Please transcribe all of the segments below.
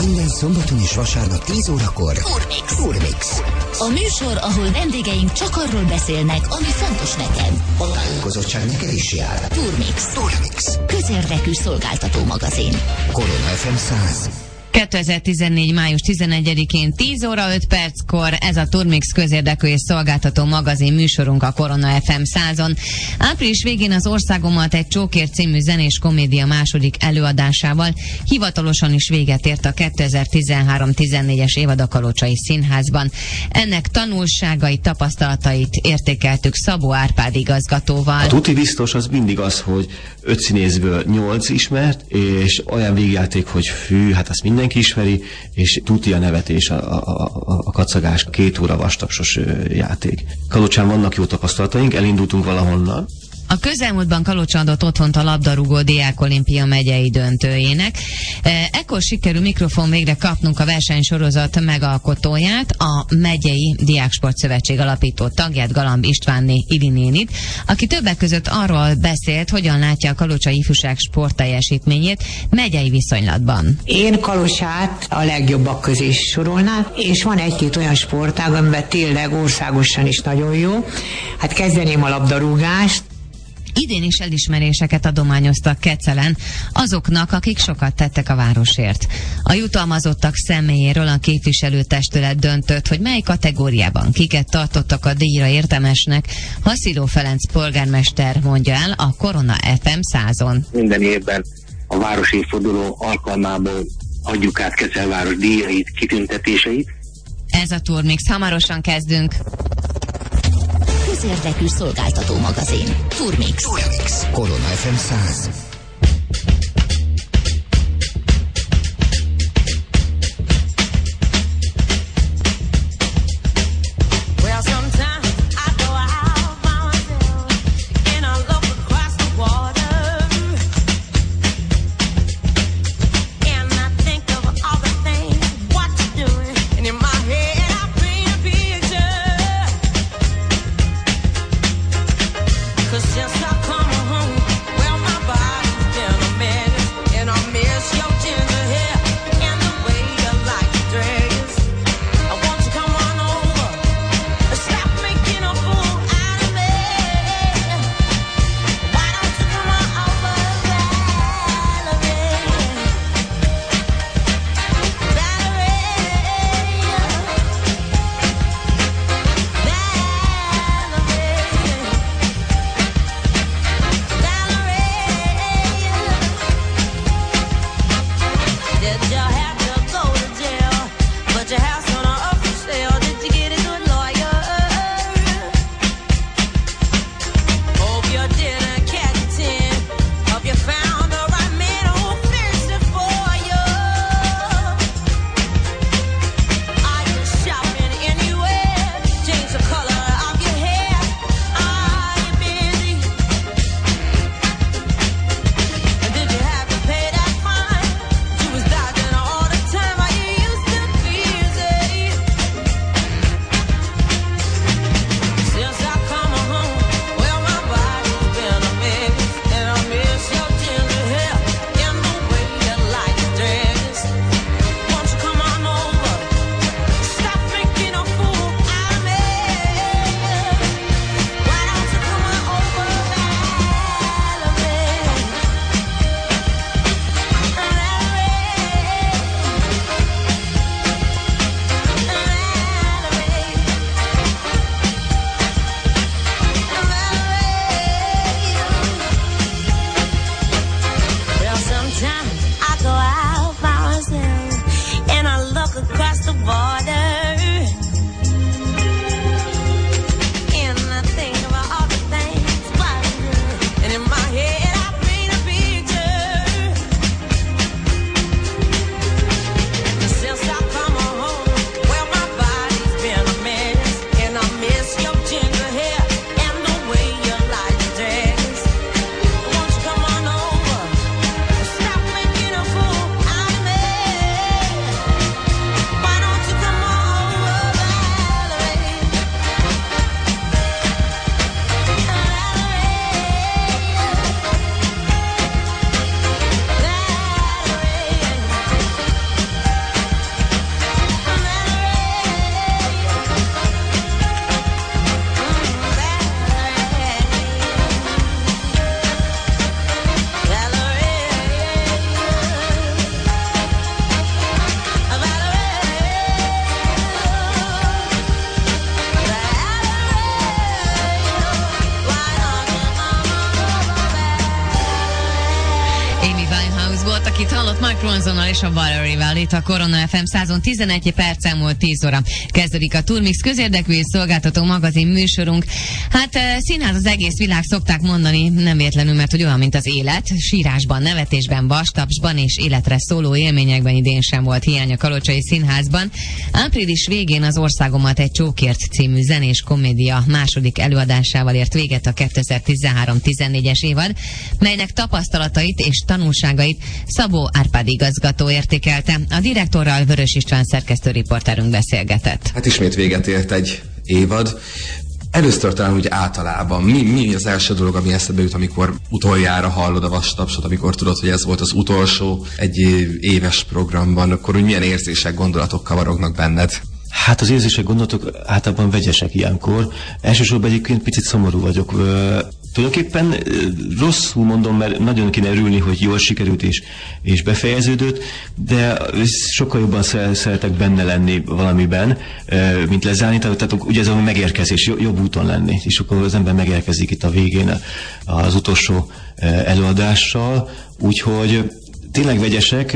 Minden szombaton és vasárnap 10 órakor Turmix. A műsor, ahol vendégeink csak arról beszélnek, ami fontos neked. A tájékozottság neked is jár. Turmix. Közérdekű szolgáltató magazin. Korona FM 100. 2014. május 11-én 10 óra 5 perckor ez a Turmix közérdekű és szolgáltató magazin műsorunk a Korona FM 100-on. Április végén az Országomat egy csókért című zenés komédia második előadásával hivatalosan is véget ért a 2013-14-es évad a Kalocsai Színházban. Ennek tanulságait, tapasztalatait értékeltük Szabó Árpád igazgatóval. A tuti biztos az mindig az, hogy 5 színészből 8 ismert, és olyan végjáték, hogy fű, hát azt mindenki ismeri, és tuti a nevetés, a kacagás, 2 óra vastagsos játék. Kalocsán vannak jó tapasztalataink, elindultunk valahonnan. A közelmúltban Kalocsa adott otthont a labdarúgó Diákolimpia megyei döntőjének. Ekkor sikerül mikrofon végre kapnunk a versenysorozat megalkotóját, a Megyei Diáksportszövetség alapító tagját, Galamb Istvánné Ilinénit, aki többek között arról beszélt, hogyan látja a kalocsai ifjúság sportteljesítményét megyei viszonylatban. Én Kalocsát a legjobbak közé sorolnám, és van egy-két olyan sportág, amiben tényleg országosan is nagyon jó. Hát kezdeném a labdarúgást. Idén is elismeréseket adományoztak Kecelen azoknak, akik sokat tettek a városért. A jutalmazottak személyéről a képviselőtestület döntött, hogy mely kategóriában kiket tartottak a díjra értemesnek. Hasziló Ferenc polgármester mondja el a Korona FM 100-on. Minden évben a városi évforduló alkalmából adjuk át Kecelváros díjait, kitüntetéseit. Ez a Turmix, hamarosan kezdünk. Közérdekű szolgáltató magazin. Turmix. Korona FM 100. Since I come home, well, my body Ronzonnal és a Valerie-vel itt a Korona FM 111 perc elmúlt 10 óra. Kezdődik a Turmix közérdekű és szolgáltató magazin műsorunk. Hát színház az egész világ, szokták mondani, nem véletlenül, mert hogy olyan, mint az élet. Sírásban, nevetésben, vastapsban és életre szóló élményekben idén sem volt hiány a Kalocsai Színházban. Április végén az Országomat egy csókért című zenés komédia második előadásával ért véget a 2013-14-es évad, melynek tapasztalatait és tanulságait Szabó Árpád igazgató értékelte. A direktorral Vörös István szerkesztő riporterünk beszélgetett. Hát ismét véget ért egy évad. Először talán úgy általában mi az első dolog, ami eszedbe jut, amikor utoljára hallod a vastapsot, amikor tudod, hogy ez volt az utolsó egy éves programban, akkor úgy milyen érzések, gondolatok kavarognak benned? Hát az érzések, gondolatok általában vegyesek ilyenkor. Elsősorban egyébként picit szomorú vagyok. Tulajdonképpen rosszul mondom, mert nagyon kéne örülni, hogy jól sikerült és befejeződött, de sokkal jobban szeretek benne lenni valamiben, mint lezárni. Tehát ugye ez a megérkezés, jobb úton lenni. És akkor az ember megérkezik itt a végén az utolsó előadással. Úgyhogy tényleg vegyesek,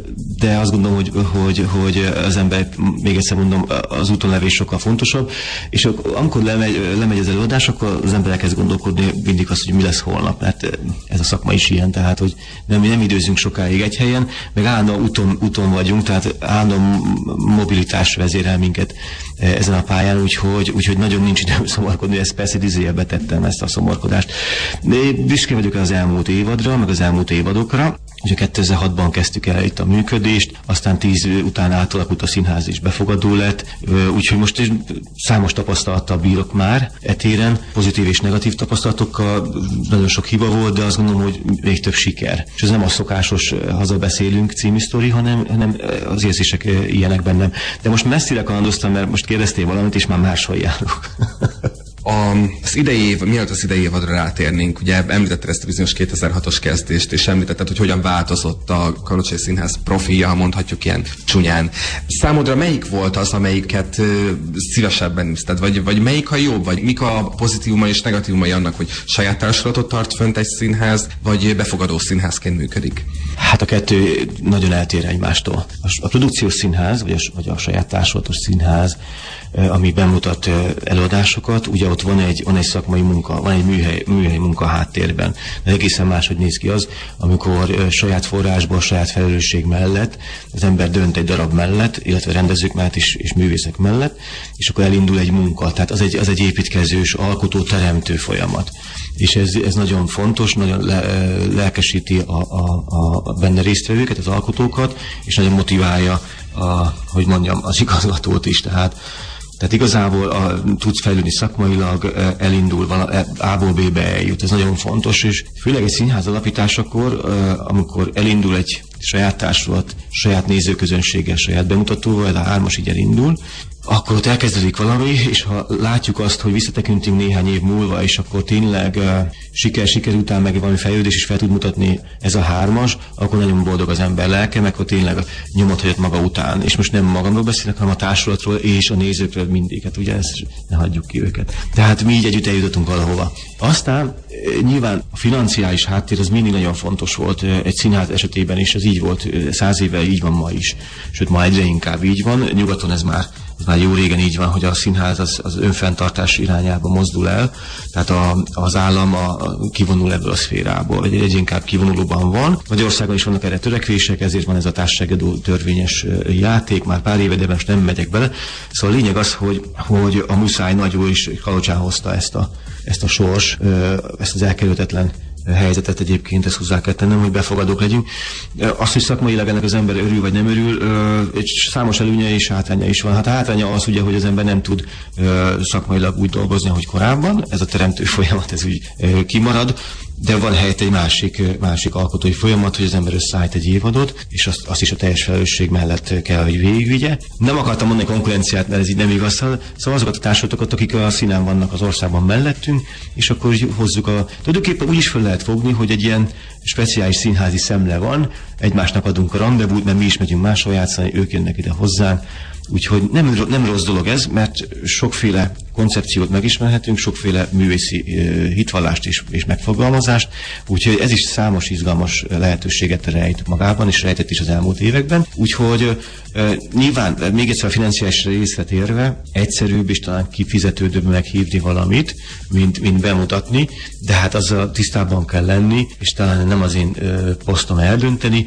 de azt gondolom, hogy az ember, még egyszer mondom, az útonlevés sokkal fontosabb, és amikor lemegy az előadás, akkor az ember elkezd gondolkodni mindig azt, hogy mi lesz holnap, mert ez a szakma is ilyen, tehát hogy nem időzünk sokáig egy helyen, meg állandóan úton vagyunk, tehát állandóan mobilitás vezérel minket ezen a pályán, úgyhogy nagyon nincs időm szomorkodni, ezt persze idézőjelbe tettem, ezt a szomorkodást. De büszke vagyok az elmúlt évadra, meg az elmúlt évadokra. Ugye 2006-ban kezdtük el itt a működést, aztán 10 után átalakult a színház és befogadó lett, úgyhogy most számos tapasztalattal bírok már etéren, pozitív és negatív tapasztalatokkal, nagyon sok hiba volt, de azt gondolom, hogy még több siker. És ez nem a szokásos hazabeszélünk című sztori, hanem az érzések ilyenek bennem. De most messzire kalandoztam, mert most kérdeztél valamit, és már máshol járok. Az idei év, mielőtt az idei évadra rátérnénk, ugye említetted ezt a bizonyos 2006-os kezdést, és említetted, hogy hogyan változott a Kalocsai Színház profilja, ha mondhatjuk ilyen csúnyán. Számodra melyik volt az, amelyiket szívesebben nézted, vagy melyik a jobb, vagy mik a pozitívumai és negatívumai annak, hogy saját társulatot tart fönt egy színház, vagy befogadó színházként működik? Hát a kettő nagyon eltér egymástól. A produkciós színház, vagy a saját társulatos színház, ami bemutat előadásokat, ugye ott van egy szakmai munka, van egy műhely munka háttérben. De egészen máshogy néz ki az, amikor saját forrásból, saját felelősség mellett az ember dönt egy darab mellett, illetve rendezők mellett és művészek mellett, és akkor elindul egy munka. Tehát az egy építkezős, alkotó, teremtő folyamat. És ez nagyon fontos, nagyon lelkesíti a benne résztvevőket, az alkotókat, és nagyon motiválja az igazgatót is. Tehát igazából tudsz fejlődni szakmailag, elindul, A-ból B-be eljut, ez nagyon fontos, és főleg egy színház alapításakor, amikor elindul egy saját társulat, saját nézőközönséggel, saját bemutatóval, de a 3-as így elindul, akkor ott elkezdődik valami, és ha látjuk azt, hogy visszatekintünk néhány év múlva, és akkor tényleg siker után meg valami fejlődés is fel tud mutatni ez a 3-as, akkor nagyon boldog az ember lelke, meg akkor tényleg nyomot hagyott maga után. És most nem magamról beszélek, hanem a társulatról és a nézőkről mindig. Hát ugye ezt ne hagyjuk ki őket. Tehát mi így együtt eljutottunk valahova. Aztán nyilván a financiális háttér az mindig nagyon fontos volt egy színház esetében is, ez így volt 100 éve, így van ma is. Sőt, ma egyre inkább így van. Nyugaton ez már jó régen így van, hogy a színház az önfenntartás irányába mozdul el, tehát az állam kivonul ebből a szférából, vagy egyre inkább kivonulóban van. Magyarországon is vannak erre törekvések, ezért van ez a társaságedő törvényes játék, már pár éve, de most nem megyek bele. Szóval a lényeg az, hogy a Muszáj Nagyó is Kalocsán hozta ezt a sors, ezt az elkerülhetetlen helyzetet egyébként, ezt hozzá kell tennem, hogy befogadók legyünk. Az, hogy szakmailag ennek az ember örül vagy nem örül, egy számos előnye és hátránya is van. Hát a hátránya az ugye, hogy az ember nem tud szakmailag úgy dolgozni, ahogy korábban. Ez a teremtő folyamat, ez úgy kimarad. De van helyett egy másik alkotói folyamat, hogy az ember összeállít egy évadot, és azt is a teljes felelősség mellett kell, hogy végigvigye. Nem akartam mondani konkurenciát, mert ez így nem igaz. Szóval azokat a társulatokat, akik a színen vannak az országban mellettünk, és akkor hozzuk tulajdonképpen úgy is fel lehet fogni, hogy egy ilyen speciális színházi szemle van, egymásnak adunk a randevút, mert mi is megyünk máshol játszani, ők jönnek ide hozzánk. Úgyhogy nem rossz dolog ez, mert sokféle koncepciót megismerhetünk, sokféle művészi hitvallást és megfogalmazást, úgyhogy ez is számos izgalmas lehetőséget rejt magában, és rejtett is az elmúlt években. Úgyhogy nyilván még egyszer a financiális részlet érve egyszerűbb és talán kifizetődőbb meghívni valamit, mint bemutatni, de hát azzal tisztában kell lenni, és talán nem az én posztom eldönteni,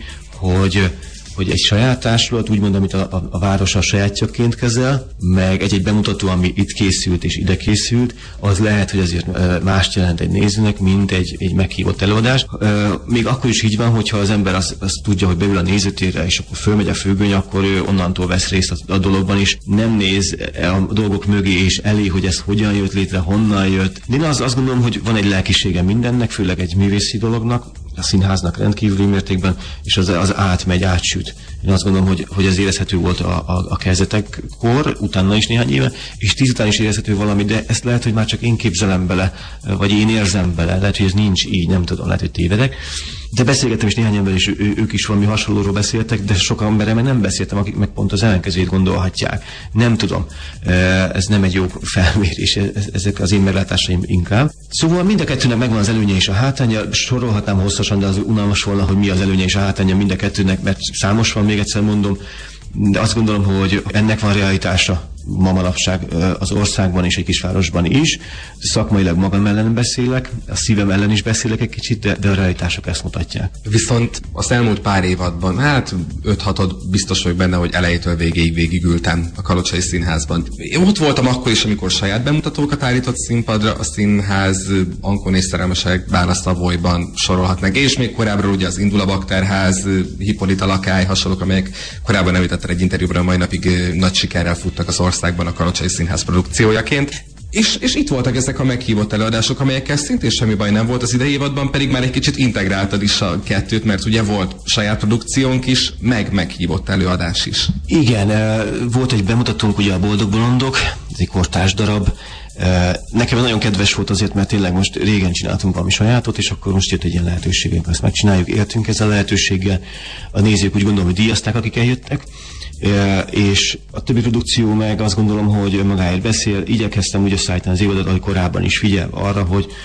hogy egy saját társulat, úgymond, amit a város a sajátjaként kezel, meg egy bemutató, ami itt készült és ide készült, az lehet, hogy azért mást jelent egy nézőnek, mint egy meghívott előadás. Még akkor is így van, hogyha az ember azt tudja, hogy beül a nézőtérre, és akkor fölmegy a függöny, akkor ő onnantól vesz részt a dologban, és nem néz a dolgok mögé és elé, hogy ez hogyan jött létre, honnan jött. Én azt gondolom, hogy van egy lelkisége mindennek, főleg egy művészi dolognak, a színháznak rendkívüli mértékben, és az átmegy, átsüt. Én azt gondolom, hogy ez érezhető volt a kezdetekkor, utána is néhány éve, és 10 után is érezhető valami, de ezt lehet, hogy már csak én képzelem bele, vagy én érzem bele, lehet, hogy ez nincs így, nem tudom, lehet, hogy tévedek. De beszélgettem is néhány ember, és ők is valami hasonlóról beszéltek, de sok emberrel meg nem beszéltem, akik meg pont az ellenkezőjét gondolhatják. Nem tudom, ez nem egy jó felmérés, ezek az én meglátásaim inkább. Szóval mind a kettőnek megvan az előnye és a hátránya, sorolhatnám hosszasan, de az unalmas volna, hogy mi az előnye és a hátránya mind a kettőnek, mert számos van, még egyszer mondom, de azt gondolom, hogy ennek van realitása ma manapság az országban és egy kisvárosban is. Szakmailag magam ellen beszélek, a szívem ellen is beszélek egy kicsit, de a realitások ezt mutatják. Viszont az elmúlt pár évadban, hát 5-6 biztos vagyok benne, hogy elejétől végigültem a Kalocsai Színházban. Én ott voltam akkor is, amikor saját bemutatókat állított színpadra, a színház, Ankon és Szerelmesek, Bána-Szabolyban sorolhatnak, és még korábbról ugye az Indul a Bakterház, Hippolyta Lakály, hasonlók, amelyek korábban említettem egy interjúban, a mai napig nagy sikerrel futtak az országban a Kalocsai Színház produkciójaként. És itt voltak ezek a meghívott előadások, amelyekkel szintén semmi baj nem volt, az idei évadban pedig már egy kicsit integráltad is a kettőt, mert ugye volt saját produkciónk is, meg meghívott előadás is. Igen, volt egy bemutatónk, ugye a Boldog Bolondok, ez egy kortárs darab. Nekem nagyon kedves volt azért, mert tényleg most régen csináltunk valami sajátot, és akkor most jött egy ilyen lehetőség, hogy ezt megcsináljuk, éltünk ezzel a lehetőséggel. A nézők úgy gondolom, hogy díjazták, akik eljöttek. És a többi produkció meg azt gondolom, hogy magáért beszél. Igyekeztem úgy összeállítani az évadot, ahogy korábban is, figyel arra,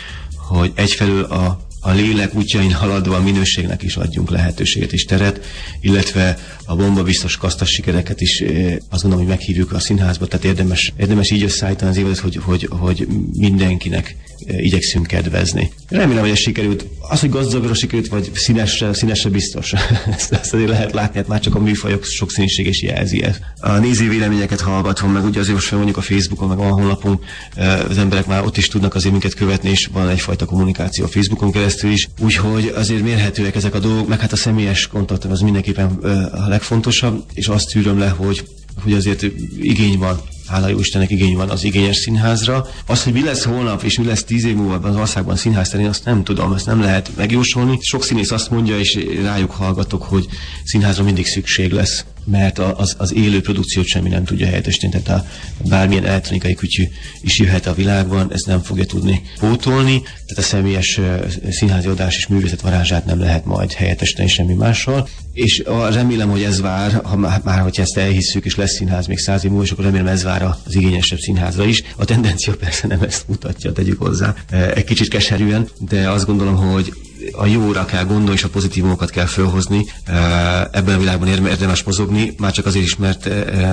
hogy egyfelől a lélek útjain haladva a minőségnek is adjunk lehetőséget és teret, illetve a bombabiztos kasztas sikereket is azt gondolom, hogy meghívjuk a színházba, tehát érdemes így összeállítani az évadot, hogy mindenkinek igyekszünk kedvezni. Remélem, hogy ez sikerült. Az, hogy gazdagra sikerült, vagy színesre biztos. Ezt azért lehet látni, hát már csak a műfajok sokszínűség is jelzi ezt. A néző véleményeket hallgatom, meg ugye azért most mondjuk a Facebookon, meg a honlapon, az emberek már ott is tudnak azért minket követni, és van egyfajta kommunikáció a Facebookon keresztül is. Úgyhogy azért mérhetőek ezek a dolgok, meg hát a személyes kontakt az mindenképpen a legfontosabb, és azt tűröm le, hogy azért igény van, hála jó Istennek igény van az igényes színházra. Az, hogy mi lesz holnap, és mi lesz 10 év múlva az országban színház terén, azt nem tudom, ezt nem lehet megjósolni. Sok színész azt mondja, és rájuk hallgatok, hogy színházra mindig szükség lesz, mert az élő produkciót semmi nem tudja helyettesíteni, tehát bármilyen elektronikai kütyű is jöhet a világban, ezt nem fogja tudni pótolni, tehát a személyes színházi adás és művészet varázsát nem lehet majd helyettesíteni semmi mással. És remélem, hogy ez vár, hogyha ezt elhisszük, és lesz színház még 100 év múlva, és akkor remélem ez vár az igényesebb színházra is. A tendencia persze nem ezt mutatja, tegyük hozzá, egy kicsit keserűen, de azt gondolom, hogy a jóra kell gondolni, és a pozitívumokat kell fölhozni. Ebben a világban érdemes mozogni, már csak azért is, mert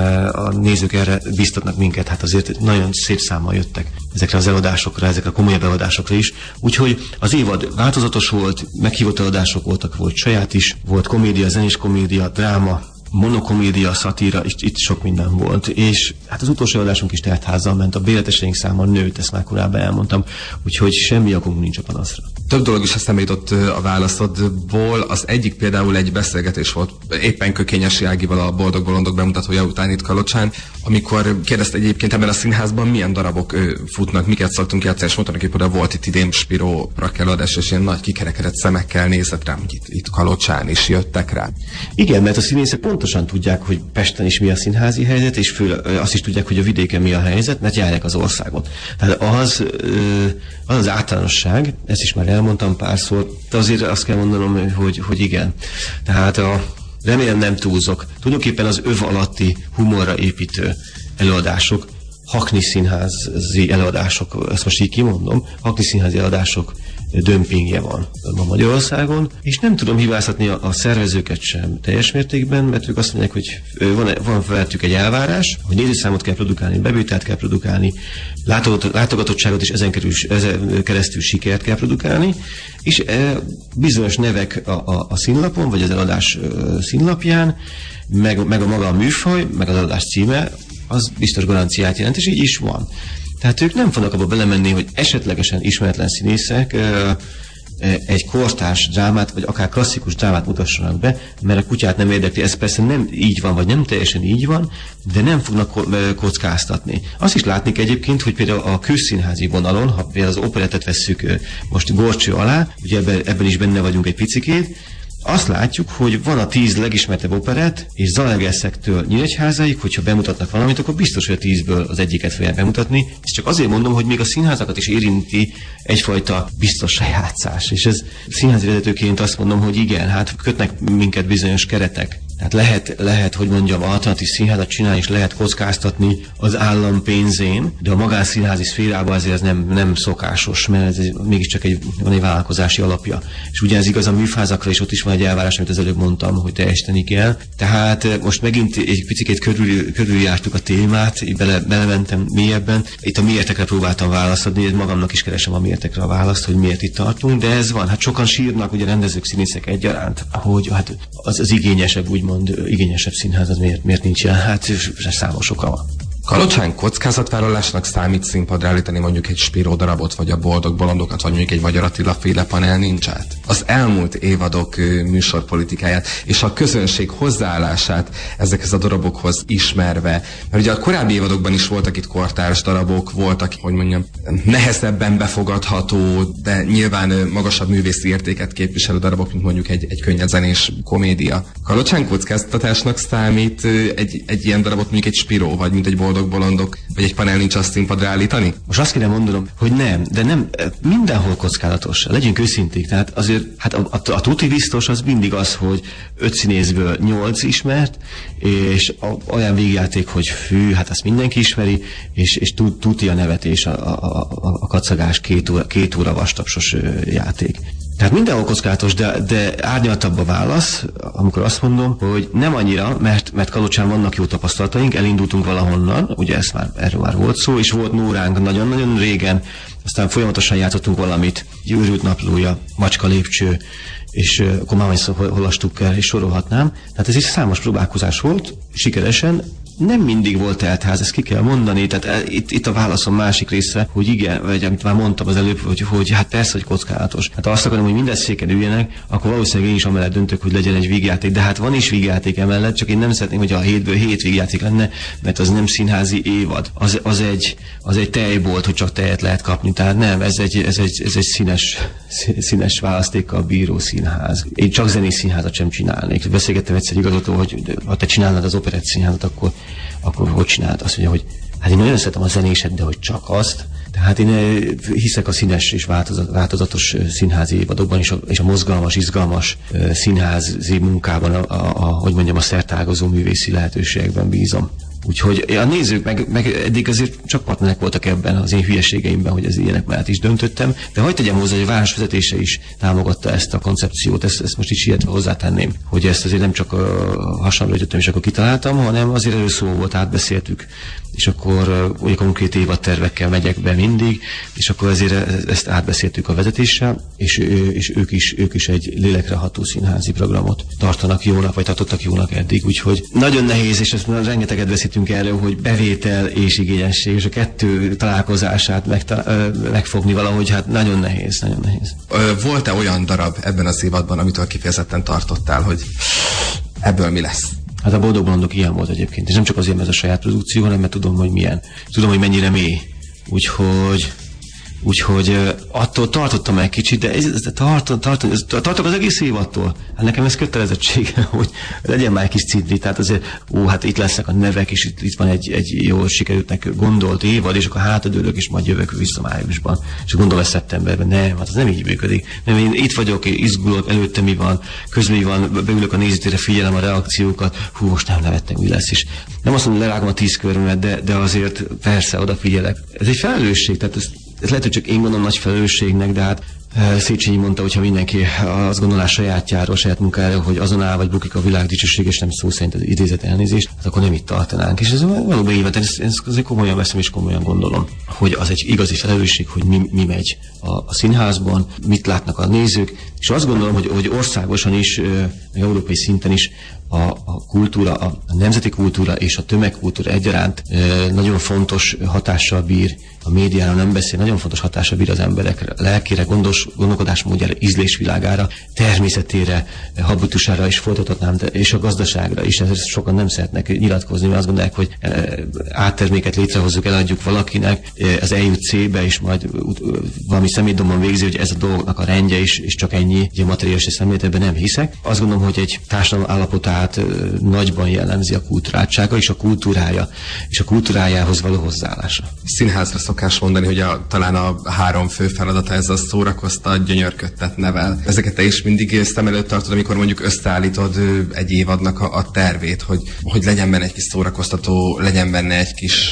a nézők erre biztatnak minket, hát azért nagyon szép számmal jöttek ezekre az előadásokra, ezekre a komolyabb előadásokra is. Úgyhogy az évad változatos volt, meghívott előadások voltak, volt saját is, volt komédia, zenés komédia, dráma, monokomédia, szatíra, itt sok minden volt. És hát az utolsó előadásunk is teltházzal ment, a béleteseink száma nőtt, ezt már korábban elmondtam, úgyhogy semmi okunk nincs a panaszra. Több dolog is eszembe jutott a válaszodból. Az egyik például egy beszélgetés volt éppen Kökényesi Ágival, a Boldog Bolondok bemutatója után itt Kalocsán, amikor kérdezte egyébként ebben a színházban milyen darabok futnak, miket szoktunk játszani, és mondta neki, hogy volt itt idén Spiró előadás, és ilyen nagy kikerekedett szemekkel nézett rám, hogy itt Kalocsán is jöttek rá. Igen, mert a színészek pontosan tudják, hogy Pesten is mi a színházi helyzet, és azt is tudják, hogy a vidéken mi a helyzet, mert járják az országot. Tehát az általánosság, ezt is már elmondtam párszor, de azért azt kell mondanom, hogy igen. Tehát remélem nem túlzok. Tulajdonképpen az öv alatti humorra építő előadások, Hackney színházi előadások, ezt most így kimondom, Hackney színházi előadások dömpingje van ma Magyarországon, és nem tudom hibáztatni a szervezőket sem teljes mértékben, mert ők azt mondják, hogy van velük egy elvárás, hogy nézőszámot kell produkálni, bevételt kell produkálni, látogatottságot és ezen keresztül sikert kell produkálni, és bizonyos nevek a színlapon, vagy az eladás színlapján, meg a maga a műfaj, meg az eladás címe, az biztos garanciát jelent, és így is van. Tehát ők nem fognak abba belemenni, hogy esetlegesen ismeretlen színészek egy kortárs drámát, vagy akár klasszikus drámát mutassanak be, mert a kutyát nem érdekli. Ez persze nem így van, vagy nem teljesen így van, de nem fognak kockáztatni. Azt is látni egyébként, hogy például a közszínházi vonalon, ha például az operettet vesszük most górcső alá, ugye ebben is benne vagyunk egy picikét, azt látjuk, hogy van a 10 legismertebb operett, és Zalaegerszektől Nyíregyházáig, hogyha bemutatnak valamit, akkor biztos, hogy a 10-ből az egyiket fogják bemutatni. És csak azért mondom, hogy még a színházakat is érinti egyfajta biztos sajátszás. És ez színházi vezetőként azt mondom, hogy igen, hát kötnek minket bizonyos keretek. Tehát lehet, hogy mondjam, alternatív színházat csinálni, és lehet kockáztatni az állam pénzén, de a magánszínházi szférában azért ez nem szokásos, mert ez mégiscsak van egy vállalkozási alapja. És ugye ez igaz a műfázakra, és ott is van egy elvárás, amit az előbb mondtam, hogy teljesíteni kell. Tehát most megint egy picit körüljártuk a témát, belementem mélyebben. Itt a miértekre próbáltam választ adni, magamnak is keresem a miértekre a választ, hogy miért itt tartunk, de ez van. Hát sokan sírnak, ugye rendezők, színészek egyaránt, hogy hát az igényesebb, úgymond igényesebb színház, az miért nincs ilyen? Hát számos oka van. Kalocsán kockázatvállalásnak számít színpadra állítani mondjuk egy Spiró darabot, vagy a Boldog bolondokat, vagy mondjuk egy Magyar Attila féle panel nincs át? Az elmúlt évadok műsorpolitikáját és a közönség hozzáállását ezekhez a darabokhoz ismerve, mert ugye a korábbi évadokban is voltak itt kortárs darabok, voltak, hogy mondjam, nehezebben befogadható, de nyilván magasabb művészi értéket képviselő darabok, mint mondjuk egy könnyedzenés komédia. Kalocsán kockáztatásnak számít egy ilyen darabot, mondjuk egy Spiró, vagy mint egy Boldog bolondok, vagy egy panel nincs azt színpadra állítani? Most azt kéne mondanom, hogy nem, de nem, mindenhol kockázatos. Legyünk őszinték, tehát azért, hát a tuti biztos az mindig az, hogy 5 színészből 8 ismert, és olyan végjáték, hogy fű, hát azt mindenki ismeri, és tuti a nevetés, a kacagás 2 óra vastapsos játék. Tehát mindenhol kockázatos, de árnyaltabb a válasz, amikor azt mondom, hogy nem annyira, mert Kalocsán vannak jó tapasztalataink, elindultunk valahonnan, ugye erről már volt szó, és volt Nóránk nagyon-nagyon régen, aztán folyamatosan játszottunk valamit, Őrült naplója, Macska lépcső, és akkor már hol a Stukker, és sorolhatnám. Tehát ez is számos próbálkozás volt, sikeresen, nem mindig volt teltház, ezt ki kell mondani, tehát itt a válaszom másik része, hogy igen, vagy amit már mondtam az előbb, hogy hát persze, hogy kockázatos. Hát ha azt akarom, hogy minden széken üljenek, akkor valószínűleg én is amellett döntök, hogy legyen egy vígjáték, de hát van is vígjáték emellett, csak én nem szeretném, hogy a 7-ből 7 vígjáték lenne, mert az nem színházi évad. Az egy tejbolt, hogy csak tejet lehet kapni, tehát nem, ez egy színes választékkal bíró színház. Én csak zenés színházat sem csinálnék. Beszélgettem egyszer igazgató, hogy ha te csinálnád az operett színházat, akkor hogy csinált? Azt mondja, hogy hát én nagyon szeretem a zenéset, de hogy csak azt. Tehát én hiszek a színes és változatos színházi évadokban, és a mozgalmas, izgalmas színházi munkában, hogy mondjam, a szertágazó művészi lehetőségekben bízom. Úgyhogy a nézők meg eddig azért csak partnerek voltak ebben az én hülyeségeimben, hogy az ilyenek mellett is döntöttem, de hagyd tegyem hozzá, hogy a városvezetése is támogatta ezt a koncepciót, ezt most is sietve hozzátenném, hogy ezt azért nem csak hasamra ütöttem és akkor kitaláltam, hanem azért először szó volt, átbeszéltük, és akkor ugye konkrét évadtervekkel megyek be mindig, és akkor ezért ezt átbeszéltük a vezetéssel, és ők is egy lélekreható színházi programot tartanak jónak, vagy tartottak jónak eddig, úgyhogy nagyon nehéz, és ezt rengeteget beszéltünk erről, hogy bevétel és igényesség, és a kettő találkozását megfogni valahogy, hát nagyon nehéz. Volt-e olyan darab ebben az évadban, amitől kifejezetten tartottál, hogy ebből mi lesz? Hát a Boldog bolondok ilyen volt egyébként, és nem csak azért, mert ez a saját produkció, hanem mert tudom, hogy milyen. Tudom, hogy mennyire mély. Úgyhogy Úgyhogy attól tartottam egy kicsit, de tartok az egész év attól. Hát nekem ez kötelezettsége, hogy legyen már egy kis cidri, tehát azért, hát itt lesznek a nevek, és itt van egy jól sikerültnek gondolt évad, és akkor hátadőlök, és majd jövök vissza májusban. És gondolom, hogy szeptemberben. Nem, hát az nem így működik. Nem, én itt vagyok, izgulok, előtte mi van, közben mi van, beülök a nézőtérre, figyelem a reakciókat, most nem nevettem, mi lesz is. Nem azt mondom, lerágom a 10 körömet, de azért persze odafigyelek. Ez egy felelősség, tehát ez lehet, hogy csak én gondolom nagy felelősségnek, de hát Széchenyi mondta, hogyha mindenki azt gondolná sajátjáról, saját munkáról, hogy azon áll vagy bukik a világ dicsőség, és nem szó szerint az idézet elnézést, hát akkor nem itt tartanánk. És ez valóban így van, ezt komolyan veszem és komolyan gondolom, hogy az egy igazi felelősség, hogy mi megy a színházban, mit látnak a nézők, és azt gondolom, hogy országosan is, meg európai szinten is a kultúra, a nemzeti kultúra és a tömegkultúra egyaránt nagyon fontos hatással bír, a médiára nem beszél, nagyon fontos hatással bír az emberek lelkére, gondolkodásmódjára, ízlésvilágára, természetére, habitusára is folytathatnám, és a gazdaságra is. Ezt sokan nem szeretnek nyilatkozni, mert azt gondolják, hogy átterméket létrehozzuk, eladjuk valakinek, az eljut C-be, és majd valami szemétdomban végzi, hogy ez a dolgoknak a rendje is, és csak ennyi, ugye materiális szemlélet, ebben nem hiszek. Azt gondolom, hogy egy társadalom állapotát nagyban jellemzi a kulturáltsága és a kultúrája, és a kultúrájához való hozzáállása. Színházra szokás mondani, hogy talán a 3 fő feladata ez a szórakoztat, gyönyörködtet, nevel. Ezeket te is mindig szem előtt tartod, amikor mondjuk összeállítod egy évadnak a tervét, hogy legyen benne egy kis szórakoztató, legyen benne egy kis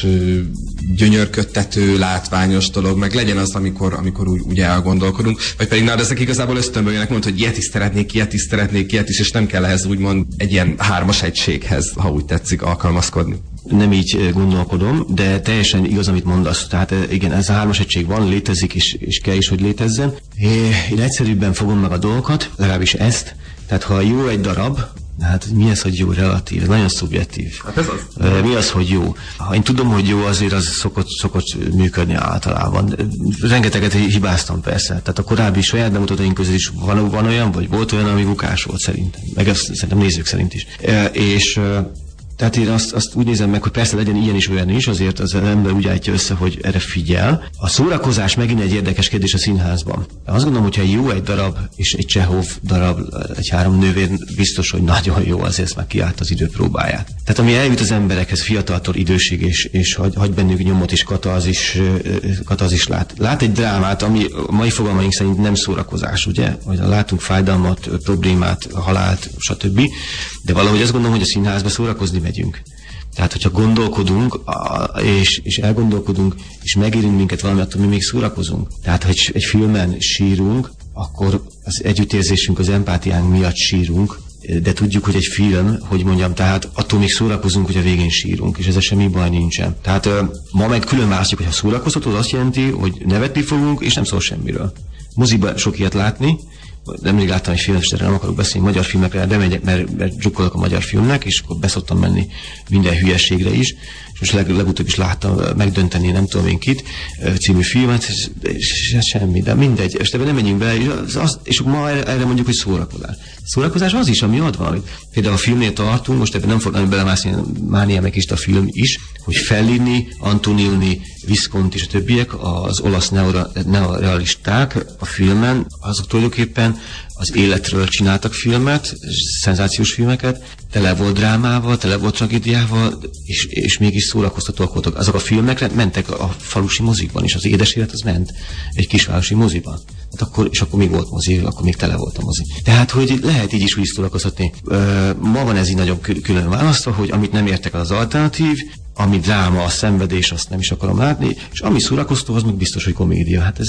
gyönyörködtető, látványos dolog, meg legyen az, amikor úgy elgondolkodunk, vagy pedig ezek igazából ösztönből jönnek, mondod, hogy ilyet is szeretnék, és nem kell ehhez úgymond egy ilyen 3-as egységhez, ha úgy tetszik, alkalmazkodni. Nem így gondolkodom, de teljesen igaz, amit mondasz. Tehát igen, ez a 3-as egység van, létezik, és kell is, hogy létezzen. Én egyszerűbben fogom meg a dolgokat, legalábbis ezt. Tehát ha jó egy darab, hát mi az, hogy jó, relatív, ez nagyon szubjektív. Hát ez az. Mi az, hogy jó? Ha én tudom, hogy jó, azért az szokott működni általában. Rengeteget hibáztam persze. Tehát a korábbi saját bemutatóink közül is van olyan, vagy volt olyan, ami bukás volt szerintem. Meg szerintem nézők szerint is. Tehát én azt úgy nézem meg, hogy persze legyen ilyen is, olyan is, azért az ember úgy állítja össze, hogy erre figyel. A szórakozás megint egy érdekes kérdés a színházban. Azt gondolom, hogyha jó egy darab, és egy Csehov darab, egy 3 nővér, biztos, hogy nagyon jó, azért már kiállt az idő próbáját. Tehát ami eljut az emberekhez fiataltól idősig, és hagy bennük nyomot, és katazis lát. Lát egy drámát, ami a mai fogalmaink szerint nem szórakozás, ugye? Hogy látunk fájdalmat, problémát, halált, stb. De valahogy azt gondolom, hogy a színházba szórakozni megyünk. Tehát, hogyha gondolkodunk, és elgondolkodunk, és megérint minket valami, attól mi még szórakozunk. Tehát, ha egy filmen sírunk, akkor az együttérzésünk, az empátiánk miatt sírunk, de tudjuk, hogy egy film, hogy mondjam, tehát attól még szórakozunk, hogy a végén sírunk, és ezzel semmi baj nincsen. Tehát ma meg külön választjuk, hogy ha szórakoztató, az azt jelenti, hogy nevetni fogunk, és nem szól semmiről. Moziba sok ilyet látni, nemrég láttam egy filmet, nem akarok beszélni magyar filmekre, de megyek, mert drukkolok a magyar filmnek, és akkor beszoktam menni minden hülyeségre is, és most legutóbb is láttam Megdönteni nem tudom én kit című filmet, és semmi, de mindegy, és ebben nem menjünk bele, és ma erre mondjuk, hogy szórakozás. Szórakozás az is, ami ad valamit. Például a filmnél tartunk, most ebben nem fognak belemászni, Mánia meg is a film is, hogy Fellini, Antonioni, Visconti és a többiek, az olasz neorealisták a filmen, azok tulajdonképpen az életről csináltak filmet, szenzációs filmeket, tele volt drámával, tele volt tragédiával, és mégis szórakoztatóak voltak. Azok a filmekre mentek a falusi mozikban is, az édes élet az ment egy kisvárosi moziban. Hát akkor még volt mozi, akkor még tele volt a mozi. Tehát, hogy lehet így is úgy szórakoztatni. Ma van ez így nagyon külön választva, hogy amit nem értek az alternatív, ami dráma, a szenvedés, azt nem is akarom látni, és ami szórakoztató, az meg biztos, hogy komédia. Hát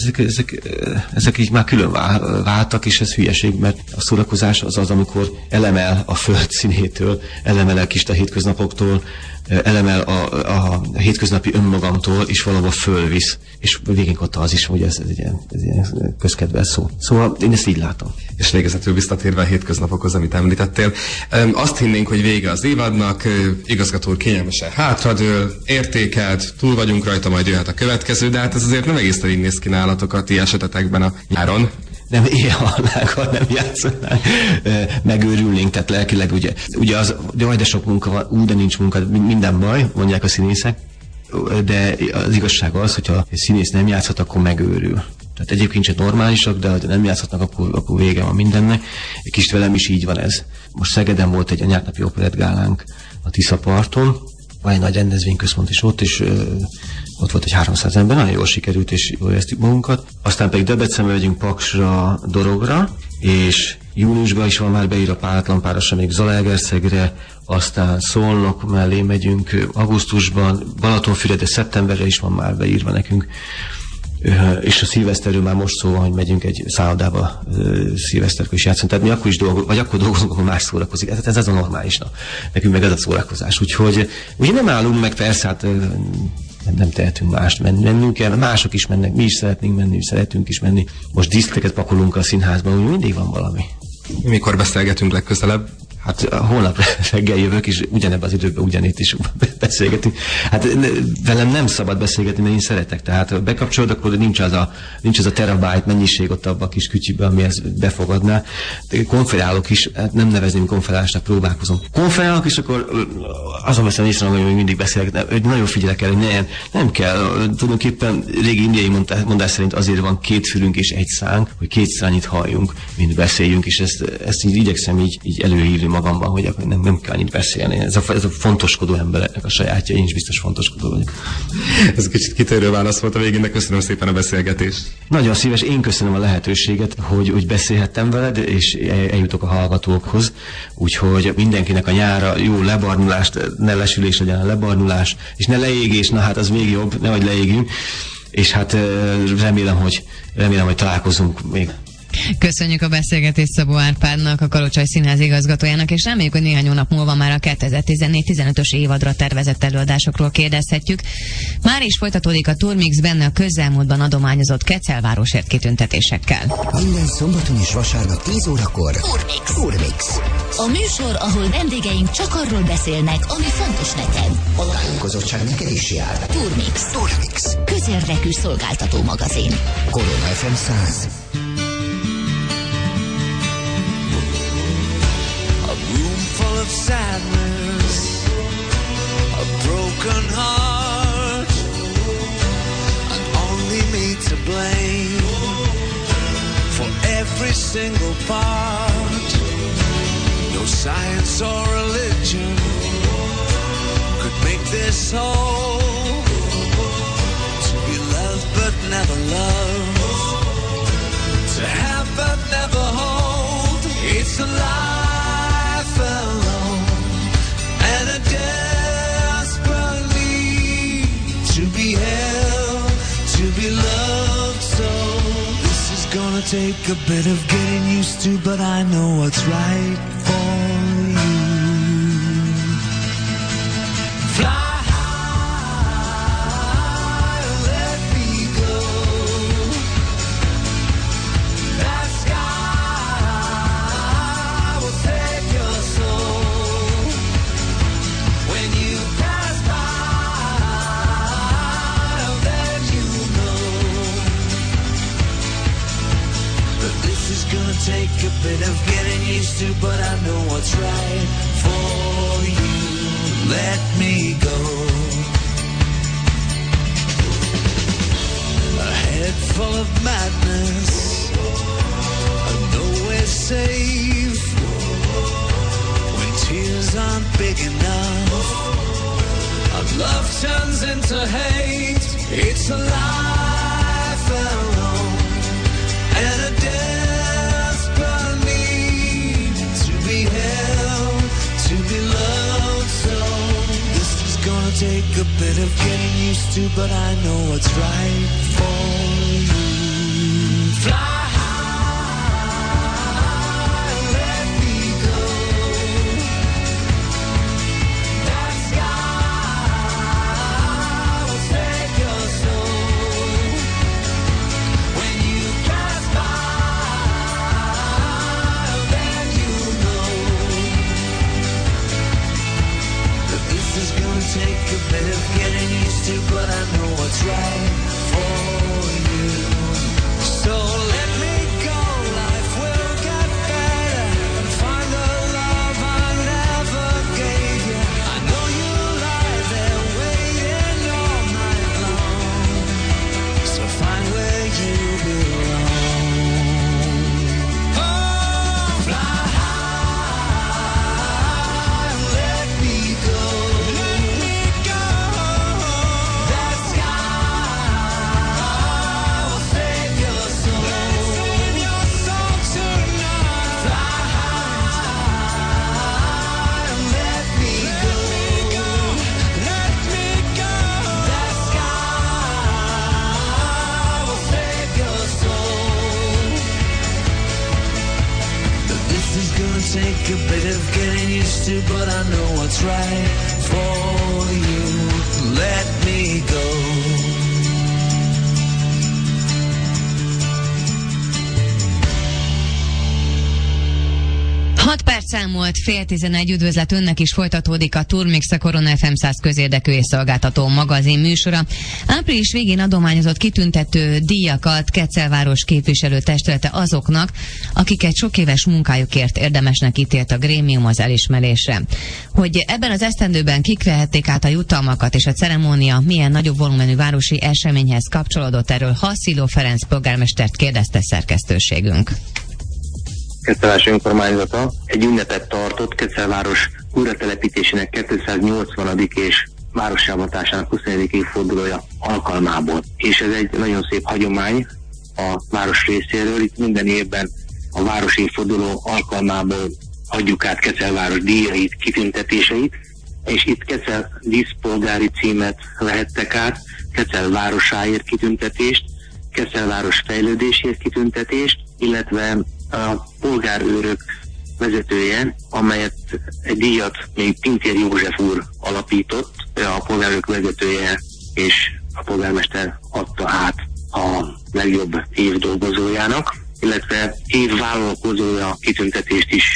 ezek így már külön váltak, és ez hülyeség, mert a szórakozás az, amikor elemel a föld színétől, elemel el kis a hétköznapoktól, elemel a hétköznapi önmagamtól, és valahol fölvisz. És végén ott az is, hogy ez egy ilyen közkedvelt szó. Szóval én ezt így látom. És végezetül visszatérve a hétköznapokhoz, amit említettél. Azt hinnénk, hogy vége az évadnak, igazgató úr kényelmesen hátradől, értékelt, túl vagyunk rajta, majd jöhet a következő, de hát ez azért nem egészen így néz ki nálatok a ti esetetekben a nyáron. Nem éjhalnánk, ha nem játszanánk, megőrülnénk, tehát lelkileg ugye az, de sok munka van, de nincs munka, minden baj, mondják a színészek. de az igazság az, hogyha egy színész nem játszhat, akkor megőrül. Tehát egyébként sem normálisak, de ha nem játszhatnak, akkor vége van mindennek. Kicsit velem is így van ez. Most Szegeden volt egy nyárnapi operettgálánk a Tiszaparton, van egy nagy rendezvényközpont is ott, és ott volt egy 300 ember, nagyon jól sikerült, és jól éreztük magunkat. Aztán pedig Debrecenbe megyünk Paksra, Dorogra, és júniusban is van már beírva Páratlanpárosra, még Zalaegerszegre, aztán Szolnok mellé megyünk augusztusban, Balatonfüredre szeptemberre is van már beírva nekünk. És a szilveszterről már most szó van, hogy megyünk egy szállodába szilveszterkor is játszani. Tehát mi akkor is dolgozunk, vagy akkor dolgozunk, akkor más szórakozik. Ez a normális nap. Nekünk meg ez a szórakozás. Úgyhogy ugye nem állunk meg, persze, hát nem tehetünk mást, mennünk kell, mások is mennek, mi is szeretnénk menni, szeretünk is menni. Most díszleteket pakolunk a színházban, úgy mindig van valami. Mikor beszélgetünk legközelebb? Hát holnap reggel jövök, és ugyanebben az időben ugyanitt is beszélgetünk. Hát velem nem szabad beszélgetni, mert én szeretek. Tehát bekapcsolod, akkor nincs az a terabyte mennyiség ott abban a kis kütyűben, ami ezt befogadná. Konferálok is, hát nem nevezném konferálásnak, próbálkozom. Konferálok, és akkor azon veszem észre, hogy mindig beszélgetek, hogy nagyon figyelek el, hogy nem kell. Tulajdonképpen régi indiai mondás szerint azért van 2 fülünk és 1 szánk, hogy 2-szer annyit halljunk, mint beszéljünk, és ezt így igyekszem így előhívni magamban, hogy nem kell annyit beszélni. Ez a fontoskodó embereknek a sajátja, én is biztos fontoskodó vagyok. Ez kicsit kitérő válasz volt a végén, de köszönöm szépen a beszélgetést. Nagyon szíves, én köszönöm a lehetőséget, hogy beszélhettem veled, és eljutok a hallgatókhoz. Úgyhogy mindenkinek a nyára jó lebarnulást, ne lesülés legyen a lebarnulás, és ne leégés, na hát az még jobb, nehogy leégjünk. És hát remélem, hogy találkozunk még. Köszönjük a beszélgetést Szabó Árpádnak, a Kalocsai Színház igazgatójának, és reméljük, hogy néhány hónap múlva már a 2014-15-ös évadra tervezett előadásokról kérdezhetjük. Már is folytatódik a Turmix, benne a közelmúltban adományozott Kecelvárosért kitüntetésekkel. Minden szombaton és vasárnap 10 órakor Turmix. A műsor, ahol vendégeink csak arról beszélnek, ami fontos neked. A tájékozottság neked is jár. Turmix. Közérdekű szolgáltató magazin. Korona FM 100. Of sadness, a broken heart, and only me to blame for every single part. No science or religion could make this whole. To be loved but never loved, to have but never hold. It's a life alone, and a desperate need to be held, to be loved. So this is gonna take a bit of getting used to, but I know what's right for you. Fly take a bit of getting used to, but I know what's right for you. Let me go. A head full of madness, and nowhere safe. When tears aren't big enough, and love turns into hate. It's a life alone, and a death. Take a bit of getting used to, but I know what's right for you. Fly high, let me go. That sky will take your soul. When you pass by, then you know that this is gonna take a bit of getting used to, but I know what's right for you. So let me go, life will get better, and find the love I never gave you. I know you lie there waiting on what's right for you. Let me go. 6 perc elmúlt, 10:30, üdvözlet önnek is, folytatódik a Turmix, a Korona FM 100 közérdekű és szolgáltató magazin műsora. Április végén adományozott kitüntető díjakat Kecel-város képviselőtestülete azoknak, akiket sok éves munkájukért érdemesnek ítélt a grémium az elismerésre. Hogy ebben az esztendőben kik vehették át a jutalmakat és a ceremónia milyen nagyobb volumenű városi eseményhez kapcsolódott, erről Hassziló Ferenc polgármestert kérdezte szerkesztőségünk. Kecel-város önkormányzata egy ünnepet tartott Kecel-város újratelepítésének 280. és várossávatásának 21. évfordulója alkalmából. És ez egy nagyon szép hagyomány a város részéről. Itt minden évben a város évforduló alkalmából adjuk át Kecel-város díjait, kitüntetéseit, és itt Kecel díszpolgári címet vehettek át, Kecel városáért kitüntetést, Kecel-város fejlődésért kitüntetést, illetve a polgárőrök vezetője, amelyet egy díjat még Pintér József úr alapított, a polgárőrök vezetője, és a polgármester adta át a legjobb évdolgozójának, illetve évvállalkozója kitüntetést is